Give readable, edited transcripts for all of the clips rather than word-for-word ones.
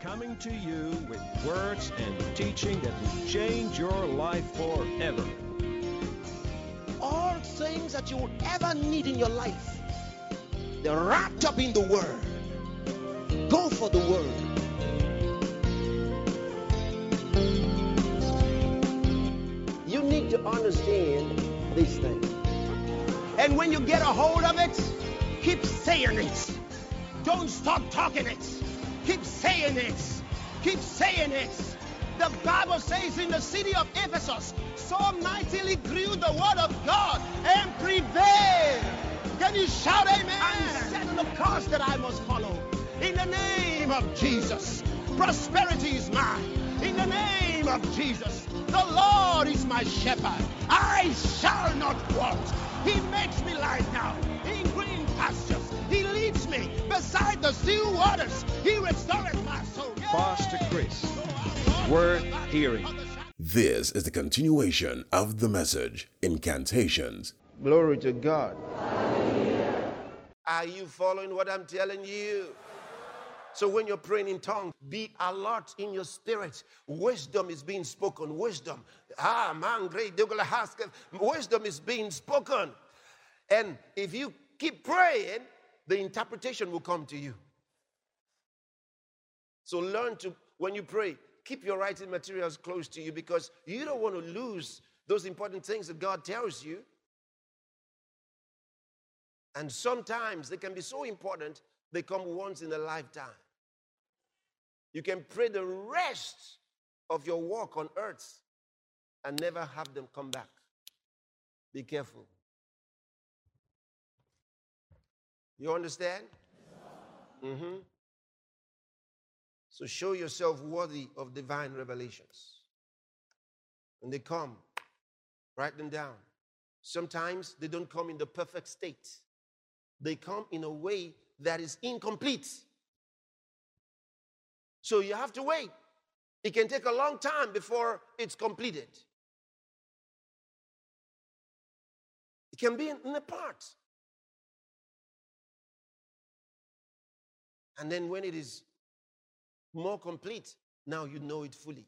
coming to you with words and teaching that will change your life forever. All things that you would ever need in your life, they're wrapped up in the Word. Go for the Word. You need to understand these things. And when you get a hold of it, keep saying it. Don't stop talking it. Keep saying it. Keep saying it. The Bible says in the city of Ephesus, so mightily grew the word of God and prevailed. Can you shout amen? I'm setting the course that I must follow. In the name of Jesus, prosperity is mine. In the name of Jesus, the Lord is my shepherd. I shall not want. He makes me lie down in green pastures. He leads me beside the still waters. He restores my soul. Pastor Chris, worth hearing. This is the continuation of the message, Incantations. Glory to God. Are you following what I'm telling you? So when you're praying in tongues, be alert in your spirit. Wisdom is being spoken. Wisdom. Wisdom is being spoken. And if you keep praying, the interpretation will come to you. So learn to, when you pray, keep your writing materials close to you, because you don't want to lose those important things that God tells you. And sometimes they can be so important, they come once in a lifetime. You can pray the rest of your walk on earth and never have them come back. Be careful. You understand? Mm-hmm. So show yourself worthy of divine revelations. When they come, write them down. Sometimes they don't come in the perfect state. They come in a way that is incomplete. So you have to wait. It can take a long time before it's completed. It can be in a part. And then when it is more complete, now you know it fully.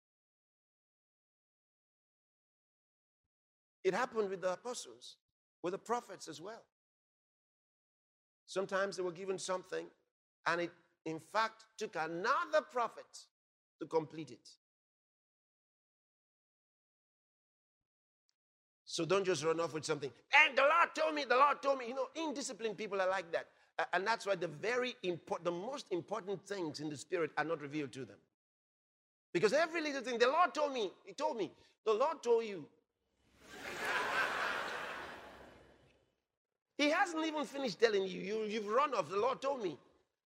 It happened with the apostles, with the prophets as well. Sometimes they were given something, and it, in fact, took another prophet to complete it. So don't just run off with something. And the Lord told me, the Lord told me. You know, indisciplined people are like that. And that's why the most important things in the spirit are not revealed to them. Because every little thing, the Lord told me, He told me, the Lord told you. He hasn't even finished telling you. You've run off. The Lord told me.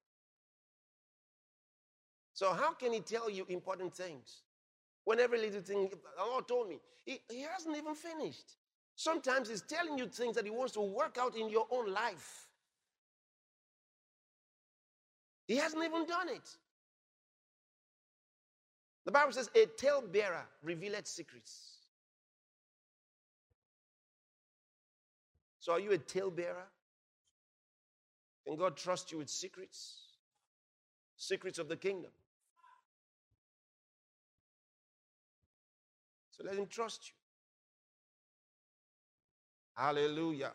So how can He tell you important things when every little thing, the Lord told me? He hasn't even finished. Sometimes He's telling you things that He wants to work out in your own life. He hasn't even done it. The Bible says, a talebearer revealeth secrets. So are you a talebearer? Can God trust you with secrets? Secrets of the kingdom. So let Him trust you. Hallelujah.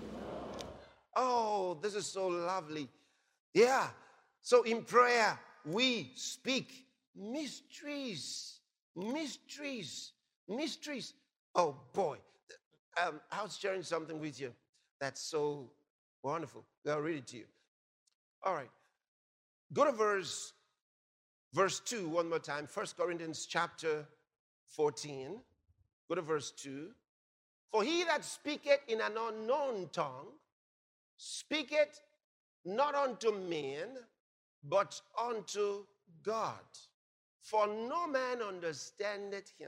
Oh, this is so lovely. Yeah. So in prayer, we speak mysteries. Mysteries. Mysteries. Oh, boy. I was sharing something with you that's so wonderful. I'll read it to you. All right. Go to verse 2 one more time. 1 Corinthians chapter 14. Go to verse 2. For he that speaketh in an unknown tongue speaketh not unto men, but unto God. For no man understandeth him.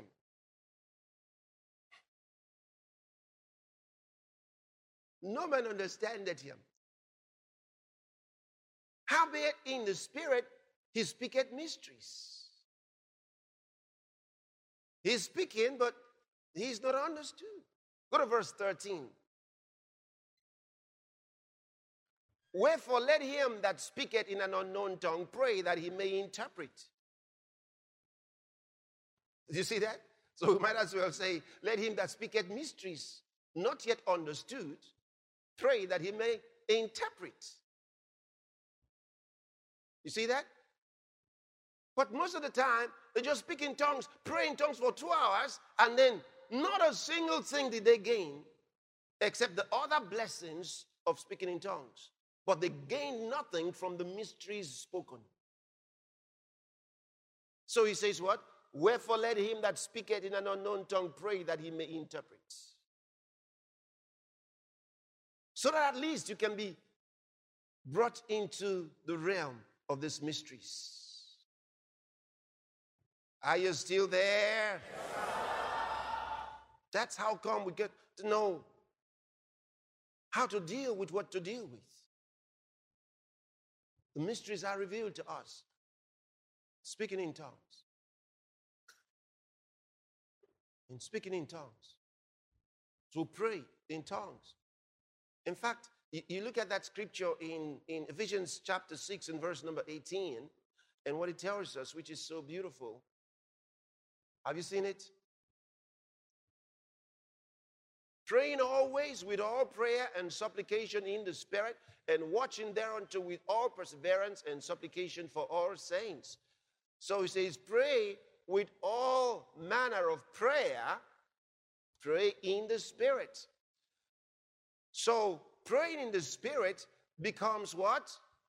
No man understandeth him. Howbeit in the spirit he speaketh mysteries. He's speaking, but he's not understood. Go to verse 13. Wherefore let him that speaketh in an unknown tongue pray that he may interpret. Did you see that? So we might as well say, let him that speaketh mysteries not yet understood pray that he may interpret. You see that? But most of the time, they just speak in tongues, pray in tongues for 2 hours, and then not a single thing did they gain except the other blessings of speaking in tongues. But they gain nothing from the mysteries spoken. So he says what? Wherefore let him that speaketh in an unknown tongue pray that he may interpret. So that at least you can be brought into the realm of these mysteries. Are you still there? That's how come we get to know how to deal with what to deal with. The mysteries are revealed to us. Speaking in tongues. And speaking in tongues. To pray in tongues. In fact, you look at that scripture in Ephesians chapter 6 and verse number 18, and what it tells us, which is so beautiful. Have you seen it? Praying always with all prayer and supplication in the Spirit, and watching thereunto with all perseverance and supplication for all saints. So he says, pray with all manner of prayer, pray in the Spirit. So praying in the Spirit becomes what?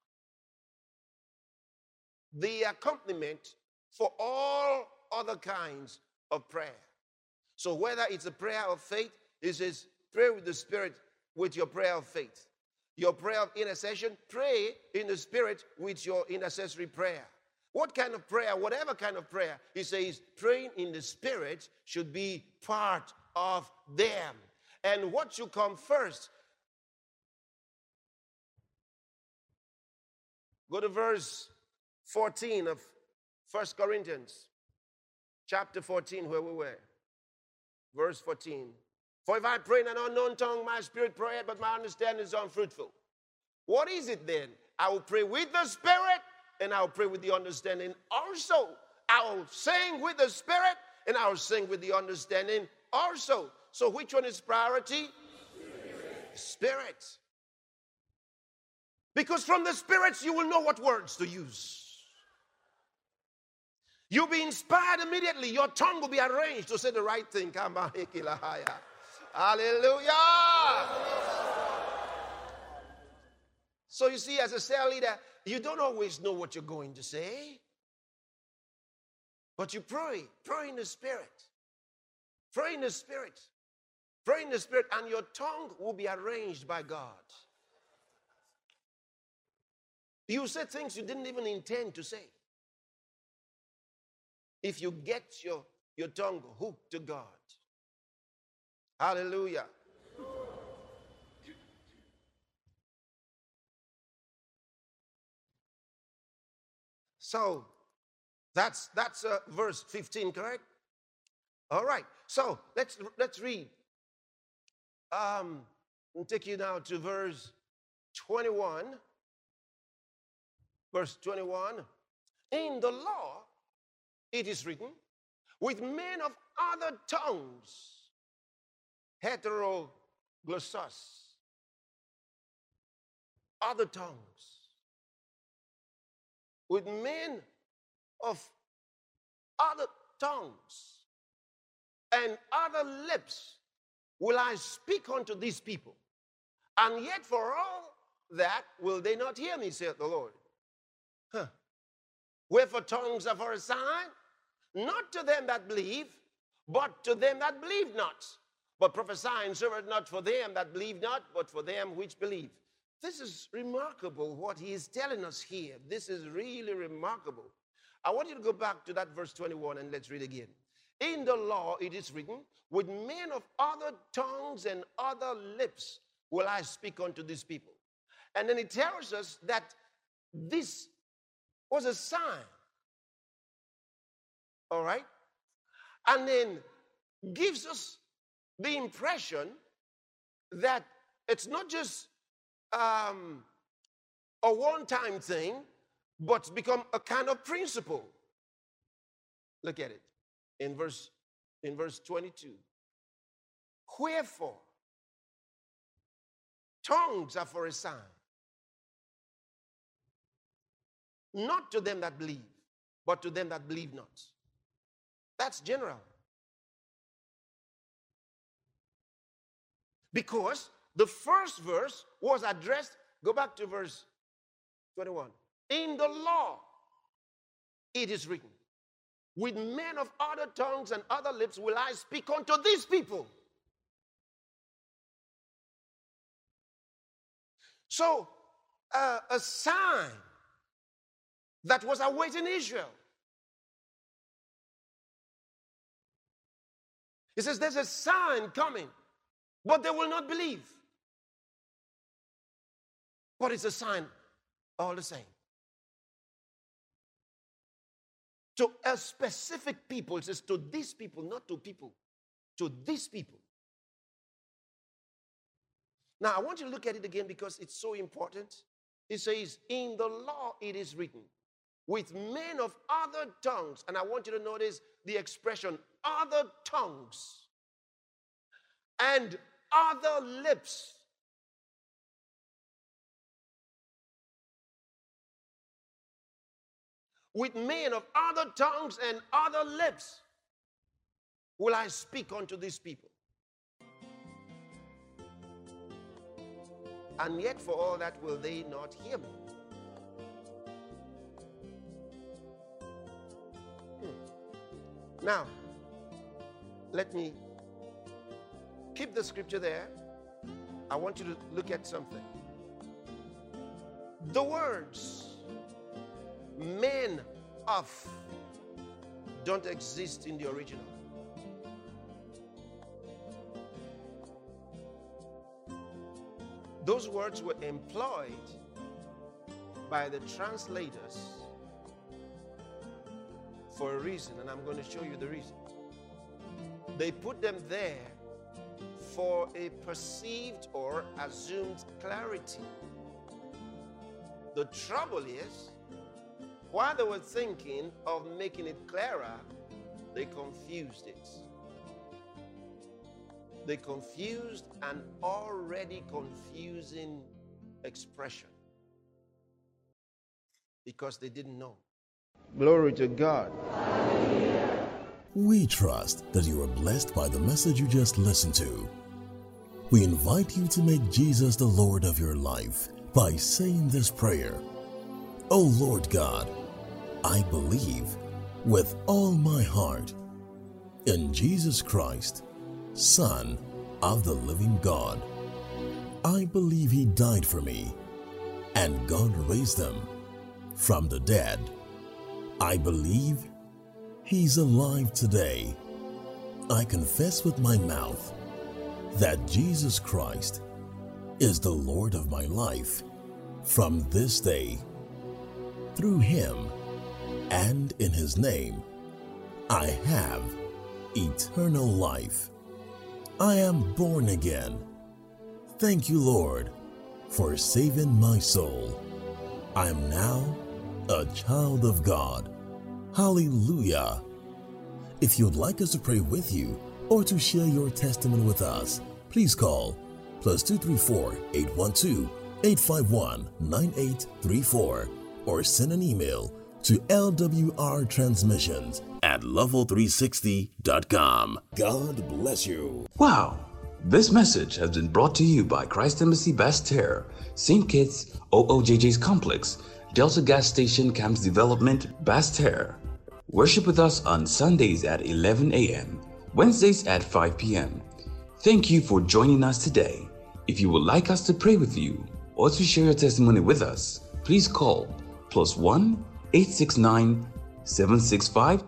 The accompaniment for all other kinds of prayer. So whether it's a prayer of faith, it says pray with the Spirit with your prayer of faith. Your prayer of intercession, pray in the Spirit with your intercessory prayer. What kind of prayer? Whatever kind of prayer. He says praying in the Spirit should be part of them. And what should come first? Go to verse 14 of 1 Corinthians, chapter 14, where we were. Verse 14. For if I pray in an unknown tongue, my spirit prayeth, but my understanding is unfruitful. What is it then? I will pray with the Spirit, and I will pray with the understanding also. I will sing with the Spirit, and I will sing with the understanding also. So which one is priority? Spirit. Because from the spirits you will know what words to use. You'll be inspired immediately. Your tongue will be arranged to say the right thing. Hallelujah. So you see, as a cell leader, you don't always know what you're going to say. But you pray. Pray in the Spirit. Pray in the Spirit. Pray in the Spirit, and your tongue will be arranged by God. You say things you didn't even intend to say. If you get your tongue hooked to God. Hallelujah. So, that's verse 15, correct? All right. So, let's read. I'll take you now to verse 21. Verse 21. In the law, it is written, with men of other tongues, heteroglossos, other tongues. With men of other tongues and other lips will I speak unto these people. And yet for all that will they not hear me, saith the Lord. Wherefore tongues are for a sign, not to them that believe, but to them that believe not. But prophesying serveth not for them that believe not, but for them which believe. This is remarkable what he is telling us here. This is really remarkable. I want you to go back to that verse 21 and let's read again. In the law it is written, with men of other tongues and other lips will I speak unto these people. And then it tells us that this was a sign. All right? And then gives us the impression that it's not just a one-time thing, but become a kind of principle. Look at it in verse 22. Wherefore, tongues are for a sign, not to them that believe, but to them that believe not. That's general. Because the first verse was addressed, go back to verse 21. In the law, it is written, with men of other tongues and other lips will I speak unto these people. So, a sign that was awaiting Israel. He says there's a sign coming, but they will not believe. But it's a sign all the same. To a specific people, it says to these people, not to people, to these people. Now, I want you to look at it again because it's so important. It says, in the law it is written, with men of other tongues. And I want you to notice the expression, other tongues and other lips. With men of other tongues and other lips will I speak unto these people. And yet for all that will they not hear me. Now, let me keep the scripture there. I want you to look at something. The words men of don't exist in the original. Those words were employed by the translators for a reason, and I'm going to show you the reason. They put them there for a perceived or assumed clarity. The trouble is, while they were thinking of making it clearer, they confused it. They confused an already confusing expression because they didn't know. Glory to God. We trust that you are blessed by the message you just listened to. We invite you to make Jesus the Lord of your life by saying this prayer. Oh Lord God, I believe with all my heart in Jesus Christ, Son of the living God. I believe he died for me and God raised him from the dead. I believe he's alive today. I confess with my mouth that Jesus Christ is the Lord of my life from this day. Through him and in his name, I have eternal life. I am born again. Thank you, Lord, for saving my soul. I am now a child of God. Hallelujah. If you'd like us to pray with you or to share your testimony with us, please call +234 812 851 9834 or send an email to lwrtransmissions@level360.com. God bless you. Wow! This message has been brought to you by Christ Embassy Basse-Terre, St. Kitts, OOJJ's Complex, Delta Gas Station Camps Development, Basse-Terre. Worship with us on Sundays at 11 a.m., Wednesdays at 5 p.m. Thank you for joining us today. If you would like us to pray with you or to share your testimony with us, please call +1 869 765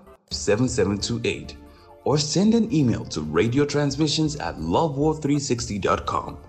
7728 or send an email to radiotransmissions@loveworld360.com.